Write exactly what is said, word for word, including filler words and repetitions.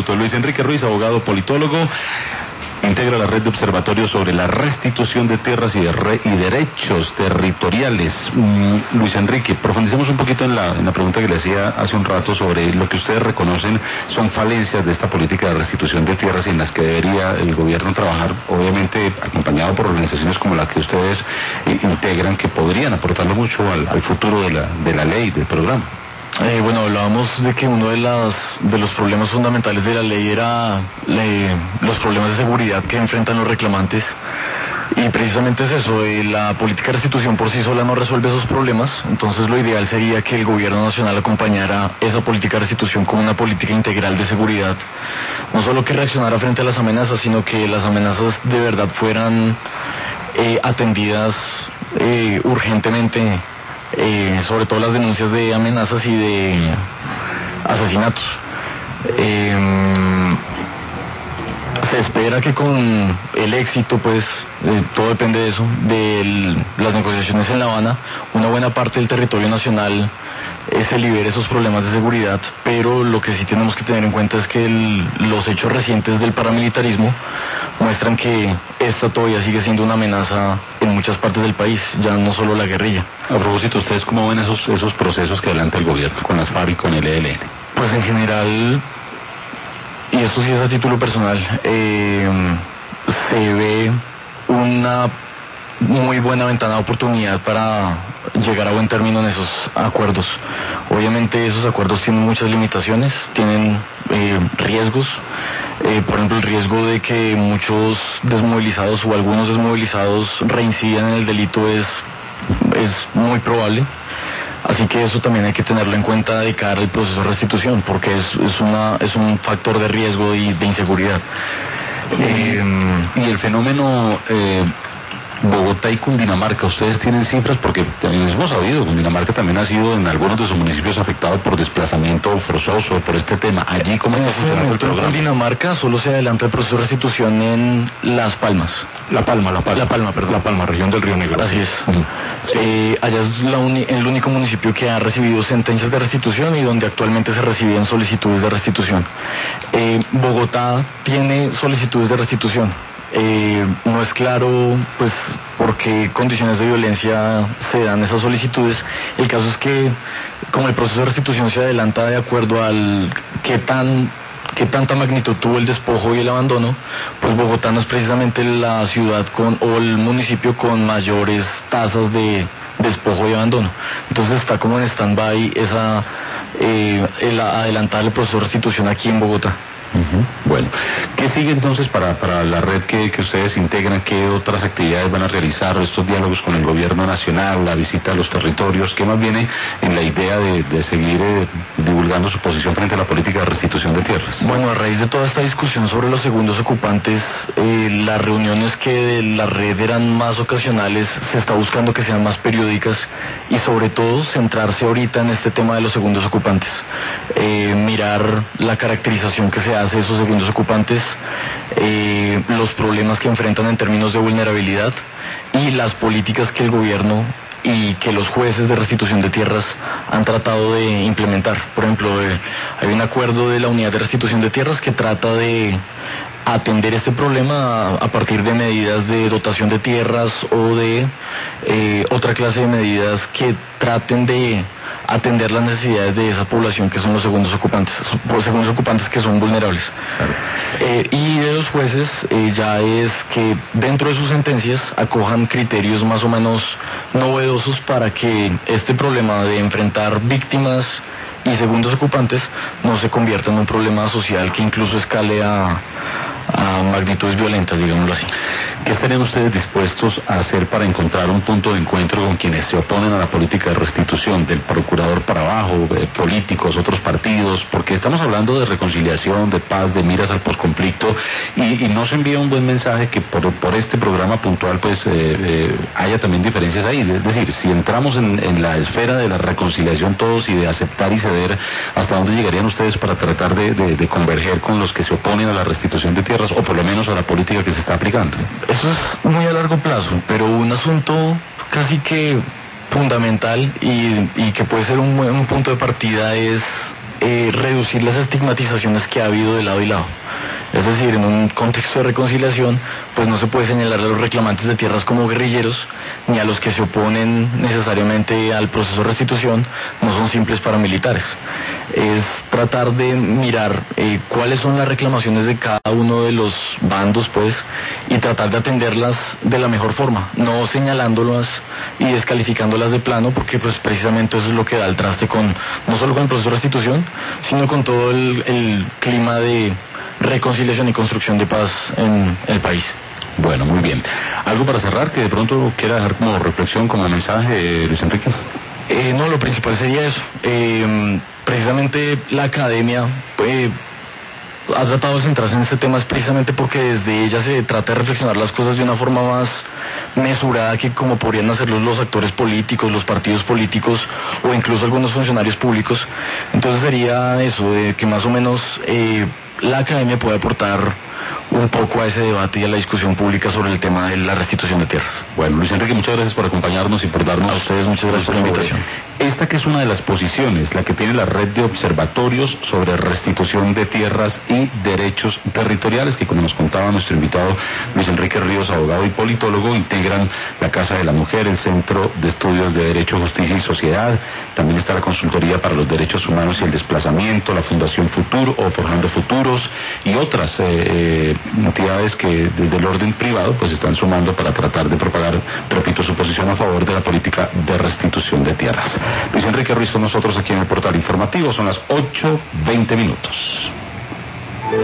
minutos. Luis Enrique Ruiz, abogado politólogo, integra la red de observatorios sobre la restitución de tierras y, de re, y derechos territoriales. Mm, Luis Enrique, profundicemos un poquito en la, en la pregunta que le hacía hace un rato sobre lo que ustedes reconocen son falencias de esta política de restitución de tierras y en las que debería el gobierno trabajar, obviamente acompañado por organizaciones como la que ustedes eh, integran, que podrían aportarle mucho al, al futuro de la, de la ley, del programa. Eh, bueno, hablábamos de que uno de, las, de los problemas fundamentales de la ley era eh, los problemas de seguridad que enfrentan los reclamantes, y precisamente es eso, eh, la política de restitución por sí sola no resuelve esos problemas. Entonces lo ideal sería que el gobierno nacional acompañara esa política de restitución con una política integral de seguridad, no solo que reaccionara frente a las amenazas, sino que las amenazas de verdad fueran eh, atendidas eh, urgentemente. Eh, sobre todo las denuncias de amenazas y de asesinatos. Eh, se espera que con el éxito, pues, eh, todo depende de eso, de el, las negociaciones en La Habana, una buena parte del territorio nacional eh, se libere esos problemas de seguridad, pero lo que sí tenemos que tener en cuenta es que el, los hechos recientes del paramilitarismo muestran que esta todavía sigue siendo una amenaza en muchas partes del país, ya no solo la guerrilla. A propósito, ¿ustedes cómo ven esos, esos procesos que adelanta el gobierno con las FARC y con el E L N? Pues en general, y esto sí es a título personal, eh, se ve una muy buena ventana de oportunidad para llegar a buen término en esos acuerdos. Obviamente esos acuerdos tienen muchas limitaciones, tienen eh, riesgos, eh, por ejemplo el riesgo de que muchos desmovilizados o algunos desmovilizados reincidan en el delito es, es muy probable. Así que eso también hay que tenerlo en cuenta de cara al proceso de restitución, porque es, es, una, es un factor de riesgo y de inseguridad. Eh, y el fenómeno eh, Bogotá y Cundinamarca, ¿ustedes tienen cifras? Porque también hemos sabido, Cundinamarca también ha sido en algunos de sus municipios afectado por desplazamiento forzoso, por este tema. Allí, ¿cómo está funcionando el programa? En Cundinamarca solo se adelanta el proceso de restitución en Las Palmas. La Palma, La Palma. La Palma, perdón. La Palma, región del Río Negro. Así es. Mm. Eh, allá es la uni- el único municipio que ha recibido sentencias de restitución y donde actualmente se reciben solicitudes de restitución. Eh, Bogotá tiene solicitudes de restitución. Eh, no es claro, pues, por qué condiciones de violencia se dan esas solicitudes. El caso es que, como el proceso de restitución se adelanta de acuerdo al qué tan qué tanta magnitud tuvo el despojo y el abandono, pues Bogotá no es precisamente la ciudad con o el municipio con mayores tasas de despojo y abandono. Entonces está como en stand-by esa eh, el adelantar el proceso de restitución aquí en Bogotá. Uh-huh. Bueno, ¿qué sigue entonces para, para la red que, que ustedes integran? ¿Qué otras actividades van a realizar? Estos diálogos con el gobierno nacional, la visita a los territorios, ¿qué más viene en la idea de, de seguir eh, divulgando su posición frente a la política de restitución de tierras? Bueno, a raíz de toda esta discusión sobre los segundos ocupantes, eh, las reuniones que de la red eran más ocasionales, se está buscando que sean más periódicas y sobre todo centrarse ahorita en este tema de los segundos ocupantes. Eh, mirar la caracterización que se hace de esos segundos ocupantes, eh, los problemas que enfrentan en términos de vulnerabilidad y las políticas que el gobierno y que los jueces de restitución de tierras han tratado de implementar. Por ejemplo, eh, hay un acuerdo de la Unidad de Restitución de Tierras que trata de atender este problema a, a partir de medidas de dotación de tierras o de eh, otra clase de medidas que traten de atender las necesidades de esa población que son los segundos ocupantes, los segundos ocupantes que son vulnerables. Claro. Eh, y de los jueces eh, ya es que dentro de sus sentencias acojan criterios más o menos novedosos para que este problema de enfrentar víctimas y segundos ocupantes no se convierta en un problema social que incluso escale a, a magnitudes violentas, digámoslo así. ¿Qué estarían ustedes dispuestos a hacer para encontrar un punto de encuentro con quienes se oponen a la política de restitución, del procurador para abajo, eh, políticos, otros partidos? Porque estamos hablando de reconciliación, de paz, de miras al posconflicto, y, y no se envía un buen mensaje que por, por este programa puntual pues eh, eh, haya también diferencias ahí. Es decir, si entramos en, en la esfera de la reconciliación todos y de aceptar y ceder, ¿hasta dónde llegarían ustedes para tratar de, de, de converger con los que se oponen a la restitución de tierras o por lo menos a la política que se está aplicando? Eso es muy a largo plazo, pero un asunto casi que fundamental y, y que puede ser un, un punto de partida es eh, reducir las estigmatizaciones que ha habido de lado y lado. Es decir, en un contexto de reconciliación, pues no se puede señalar a los reclamantes de tierras como guerrilleros, ni a los que se oponen necesariamente al proceso de restitución, no son simples paramilitares. Es tratar de mirar eh, cuáles son las reclamaciones de cada uno de los bandos, pues, y tratar de atenderlas de la mejor forma, no señalándolas y descalificándolas de plano, porque pues precisamente eso es lo que da el traste con, no solo con el proceso de restitución, sino con todo el, el clima de reconciliación y construcción de paz en el país. Bueno, muy bien. ¿Algo para cerrar que de pronto quiera dejar como reflexión, como mensaje, Luis Enrique? Eh, no, lo principal sería eso. Eh, precisamente la academia eh, ha tratado de centrarse en este tema es precisamente porque desde ella se trata de reflexionar las cosas de una forma más mesurada que como podrían hacerlo los actores políticos, los partidos políticos o incluso algunos funcionarios públicos. Entonces sería eso, de que más o menos eh, la academia puede aportar un poco a ese debate y a la discusión pública sobre el tema de la restitución de tierras. Bueno, Luis Enrique, muchas gracias por acompañarnos y por darnos... A ustedes muchas gracias por la invitación. Esta que es una de las posiciones, la que tiene la red de observatorios sobre restitución de tierras y derechos territoriales, que como nos contaba nuestro invitado Luis Enrique Ríos, abogado y politólogo, integran la Casa de la Mujer, el Centro de Estudios de Derecho, Justicia y Sociedad, también está la Consultoría para los Derechos Humanos y el Desplazamiento, la Fundación Futuro o Forjando Futuros y otras eh, eh, entidades que desde el orden privado pues están sumando para tratar de propagar, repito, su posición a favor de la política de restitución de tierras. Luis Enrique Ruiz con nosotros aquí en el portal informativo, son las ocho veinte minutos.